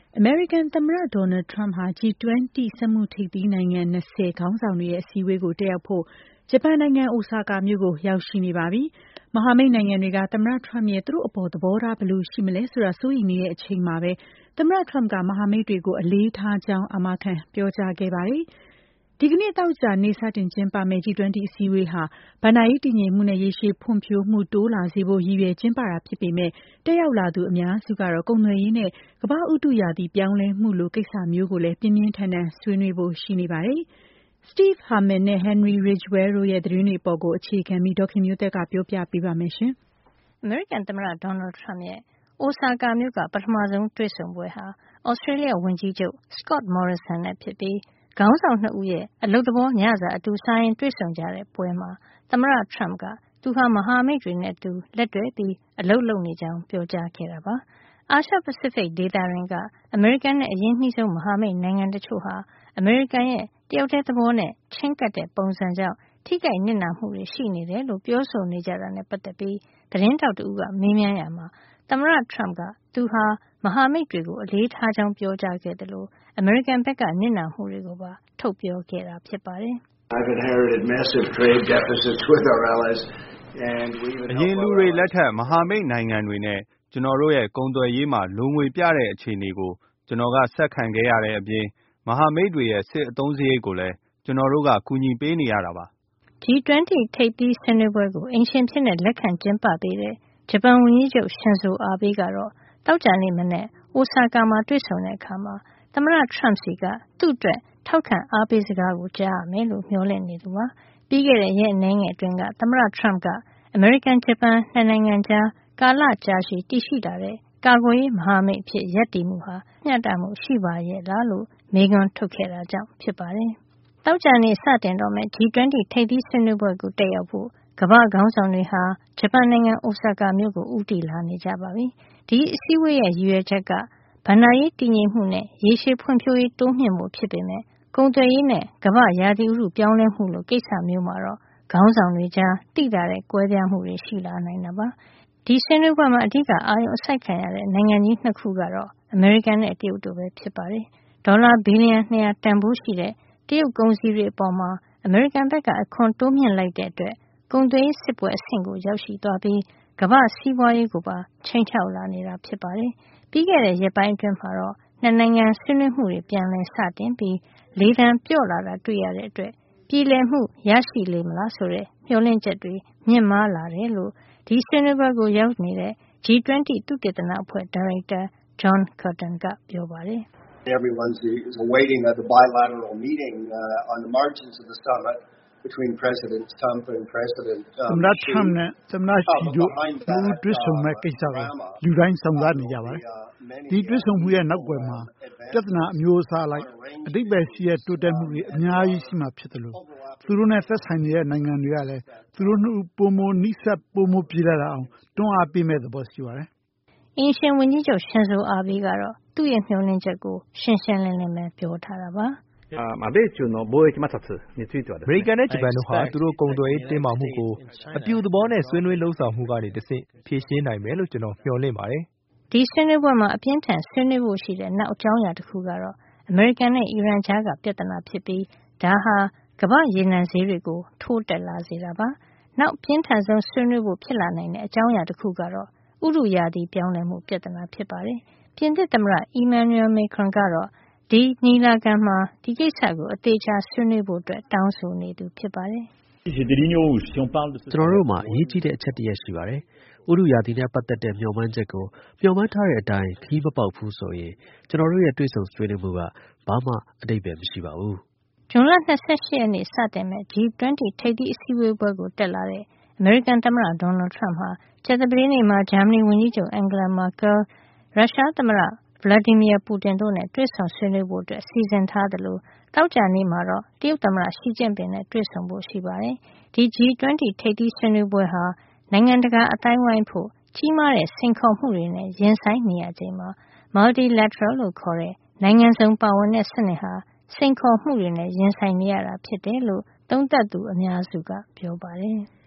အမေရိကန်သမ္မတ Donald Trump ဟာ G20 စက်မှုထိပ်သီးနိုင်ငံ 20 ခေါင်းဆောင်တွေရဲ့အစည်းအဝေးကိုတက်ရောက်ဖို့ ဂျပန်နိုင်ငံ အိုဆာကာမြို့ကို ရောက်ရှိနေပါပြီ။ မဟာမိတ်နိုင်ငံတွေက သမ္မတ Trump ရဲ့ သူတို့အပေါ်သဘောထားဘယ်လိုရှိမလဲဆိုတာစိုးရိမ်နေတဲ့အချိန်မှာပဲ သမ္မတ Trump က မဟာမိတ်တွေကို အလေးထားကြောင်း အာမခံပြောကြားခဲ့ပါတယ်။ ဒီကနေ့သောကြာနေ့စတင်ကျင်းပမယ့် G20 အစည်းအဝေးဟာဘဏ္ဍာရေးတည်ငြိမ်မှုနဲ့ရေရှည်ဖွံ့ဖြိုးမှုတိုးလာစေဖို့ရည်ရွယ်ကျင်းပတာဖြစ်ပေမဲ့တက်ရောက်လာသူအများစုကတော့ကုန်သွယ်ရေးနဲ့ကမ္ဘာ့ဥတုရာသီပြောင်းလဲမှုလိုကိစ္စမျိုးကိုလည်းပြင်းပြင်းထန်ထန်ဆွေးနွေးဖို့ရှိနေပါတယ်။ Steve Herman နဲ့ Henry Ridgwell တို့ရဲ့သတင်းတွေအပေါ်အခြေခံပြီးဒေါ်ခင်မျိုးသက်ကပြောပြပေးပါမယ်ရှင်။ အမေရိကန်သမ္မတ Donald Trump ရဲ့အိုဆာကာမြို့ကပထမဆုံးတွေ့ဆုံပွဲဟာ Australia ဝန်ကြီးချုပ် Scott Morrison နဲ့ဖြစ်ပြီးခေါင်းဆောင်နှစ်ဦးရဲ့အလုပ်သဘောညစာအတူစားရင်းတွေ့ဆုံကြတဲ့ပွဲမှာသမ္မတ Trump ကသူဟာမဟာမိတ်တွေနဲ့အတူလက်တွဲပြီးအလုပ်လုပ်နေကြောင်းပြောကြားခဲ့တာပါ။ အာရှပစိဖိတ်ဒေသတွင်းကအမေရိကန်နဲ့အရင်းနှီးဆုံးမဟာမိတ်နိုင်ငံတချို့ဟာအမေရိကန်ရဲ့တယောက်တည်းသဘောနဲ့ချဉ်းကပ်တဲ့ပုံစံကြောင့်ထိခိုက်နစ်နာမှုတွေရှိနေတယ်လို့ပြောဆိုနေကြတာနဲ့ပတ်သက်ပြီးသတင်းထောက်တဦးကမေးမြန်းရာမှာသမ္မတ Trump ကသူဟာမဟာမိတ်တွေကိုအလေးထားကြောင်းပြောကြားခဲ့တယ်လို့အမေရိကန်ဘက်ကနစ်နာမှုတွေကိုပါထုတ်ပြောခဲ့တာဖြစ်ပါတယ်။ I've inherited massive trade deficits with our allies and we even အရင်လူတွေလက်ထက်မဟာမိတ်နိုင်ငံတွေနဲ့ကျွန်တော်တို့ရဲ့ကုန်သွယ်ရေးမှာလိုငွေပြတဲ့အခြေအနေကိုကျွန်တော်ကဆက်ခံခဲ့ရတဲ့အပြင်မဟာမိတ်တွေရဲ့စစ်အသုံးစရိတ်ကိုလည်းကျွန်တော်တို့ကကူညီပေးနေရတာပါ။ G20 ထိပ်သီးဆွေးနွေးပွဲကိုအိမ်ရှင်ဖြစ်လက်ခံကျင်းပပေးတဲ့ဂျပန်ဝန်ကြီးချုပ် Shinzo Abe ကတော့သောကြာနေ့မနက်အိုဆာကာမှာတွေ့ဆုံတဲ့အခါမှာသမ္မတ Trump ဆီကသူ့အတွက်ထောက်ခံအားပေးစကားကိုကြားရမယ်လို့မျှော်လင့်နေသူပါ။ပြီးခဲ့တဲ့ရက်အနည်းငယ်အတွင်းကသမ္မတ Trump ကအမေရိကန်-ဂျပန်နှစ်နိုင်ငံကြားကာလကြာရှည်တည်ရှိလာတဲ့ကာကွယ်ရေးမဟာမိတ်အဖြစ်ရပ်တည်မှုဟာမျှတမှုရှိပါရဲ့လားလို့မေးခွန်းထုတ်ခဲ့တာကြောင့်ဖြစ်ပါတယ်။သောကြာနေ့စတင်တော့မယ့် G20 ထိပ်သီးဆွေးနွေးပွဲကိုတက်ရောက်ဖို့ကမ္ဘာ့ခေါင်းဆောင်တွေဟာဂျပန်နိုင်ငံအိုဆာကာမြို့ကိုဦးတည်လာနေကြပါပြီ။ဒီအစည်းအဝေးရဲ့ရည်ရွယ်ချက်ကဘဏ္ဍာရေးတည်ငြိမ်မှုနဲ့ရေရှည်ဖွံ့ဖြိုးရေးတိုးမြှင့်ဖို့ဖြစ်ပေမဲ့ကုန်သွယ်ရေးနဲ့ကမ္ဘာ့ရာသီဥတုပြောင်းလဲမှုလိုကိစ္စမျိုးမှာတော့ခေါင်းဆောင်တွေကြားသိသာတဲ့ကွဲပြားမှုတွေရှိလာနိုင်တာပါ။ဒီဆွေးနွေးပွဲမှာအဓိကအာရုံစိုက်ခံရတဲ့နိုင်ငံကြီးနှစ်ခုကတော့အမေရိကန်နဲ့တရုတ်တို့ပဲဖြစ်ပါတယ်။ဒေါ်လာဘီလီယံ200တန်ဖိုးရှိတဲ့တရုတ်ကုန်စည်တွေအပေါ်မှာအမေရိကန်ဘက်ကအခွန်တိုးမြှင့်လိုက်တဲ့အတွက်ကုန်သွယ်ရေးစစ်ပွဲအဆင့်ကိုရောက်ရှိသွားပြီးကမ္ဘာ့စီးပွားရေးကိုပါခြိမ်းခြောက်လာနေတာဖြစ်ပါတယ်။ပြီးခဲ့တဲ့ရက်ပိုင်းအတွင်းမှာတော့နှစ်နိုင်ငံဆွေးနွေးမှုတွေပြန်လည်စတင်ပြီးလေသံပျော့လာတာတွေ့ရတဲ့အတွက်ပြေလည်မှုရရှိလေမလားဆိုတဲ့မျှော်လင့်ချက်တွေမြင့်မားလာတယ်လို့ဒီဆွေးနွေးပွဲကိုရောက်နေတဲ့ G20 သုတေသနအဖွဲ့ဒါရိုက်တာ John Curtin ကပြောပါတယ်။ Everyone is awaiting the bilateral meeting on the margins of the summit between President Trump and President Xi သမ္မတ Trump နဲ့သမ္မတ Xi တို့တွေ့ဆုံမဲ့ကိစ္စကိုလူတိုင်းစောင့်စားနေကြပါတယ်။ဒီတွေ့ဆုံမှုရဲ့နောက်ွယ်မှာပြဿနာအမျိုးအစားလိုက်အဓိပ္ပာယ်ရှိတဲ့တိုးတက်မှုတွေအများကြီးရှိမှဖြစ်တယ်လို့သူတို့နဲ့သက်ဆိုင်နေတဲ့နိုင်ငံတွေကလည်းသူတို့နှစ်ဦးပိုမိုနီးစပ်ပိုမိုပြေလည်လာအောင်တွန်းအားပေးမဲ့သဘောရှိပါတယ်။အိမ်ရှင်ဝန်ကြီးချုပ် Shinzo Abe ကတော့သူ့ရဲ့မျှော်လင့်ချက်ကိုရှင်းရှင်းလင်းလင်းပဲပြောထားတာပါ။米中の貿易摩擦についてはですね、アメリカနဲ့ဂျပန်တို့ဟာသူတို့ကုန်သွယ်ရေးတင်းမာမှုကိုအပြူသဘောနဲ့ဆွေးနွေးလှုံ့ဆော်မှုကနေတဆင့်ဖြေရှင်းနိုင်မယ်လို့ကျွန်တော်မျှော်လင့်ပါတယ်။ဒီဆွေးနွေးပွဲမှာအပြင်းထန်ဆွေးနွေးဖို့ရှိတဲ့နောက်အကြောင်းအရာတစ်ခုကတော့အမေရိကန်နဲ့အီရန်ကြားကပြဿနာဖြစ်ပြီးဒါဟာကမ္ဘာ့ရေနံဈေးတွေကိုထိုးတက်လာစေတာပါ။နောက်ပြင်းထန်ဆုံးဆွေးနွေးဖို့ဖြစ်လာနိုင်တဲ့အကြောင်းအရာတစ်ခုကတော့ဥတုရာသီပြောင်းလဲမှုပြဿနာဖြစ်ပါတယ်။ပြင်သစ်သမ္မတ Emmanuel Macron ကတော့ဒီညီလာခံမှာဒီကိစ္စကိုအသေးချာဆွေးနွေးဖို့တောင်းဆိုနေသူဖြစ်ပါတယ်။ကျွန်တော်တို့မှာအရေးကြီးတဲ့အချက်တစ်ရပ်ရှိပါတယ်။ဥတုရာသီနဲ့ပတ်သက်တဲ့မျှော်မှန်းချက်ကိုမျှော်မှန်းထားတဲ့အတိုင်းခရီးမပေါက်ဘူးဆိုရင်ကျွန်တော်တို့ရဲ့တွေ့ဆုံဆွေးနွေးမှုကဘာမှအဓိပ္ပာယ်မရှိပါဘူး။ဇွန်လ28ရက်နေ့စတင်မဲ့ G20 ထိပ်သီးအစည်းအဝေးပွဲကိုတက်လာတဲ့အမေရိကန်သမ္မတ Donald Trump ဟာကြာသပတေးနေ့မှာဂျာမနီဝန်ကြီးချုပ် Angela Merkel ၊ရုရှားသမ္မတVladimir Putin တို့နဲ့တွေ့ဆုံဆွေးနွေးဖို့စီစဉ်ထားသလိုသောကြာနေ့မှာတော့တရုတ်သမ္မတ Xi Jinping နဲ့တွေ့ဆုံဖို့ရှိပါတယ်။ဒီ G20 ထိပ်သီးဆွေးနွေးပွဲဟာနိုင်ငံတကာအသိုင်းအဝိုင်းဖို့ကြီးမားတဲ့စိန်ခေါ်မှုတွေနဲ့ရင်ဆိုင်နေရချိန်မှာ Multilateral လို့ခေါ်တဲ့နိုင်ငံစုံပါဝင်တဲ့စနစ်ဟာစိန်ခေါ်မှုတွေနဲ့ရင်ဆိုင်နေရတာဖြစ်တယ်လို့သုံးသပ်သူအများစုကပြောပါတယ်။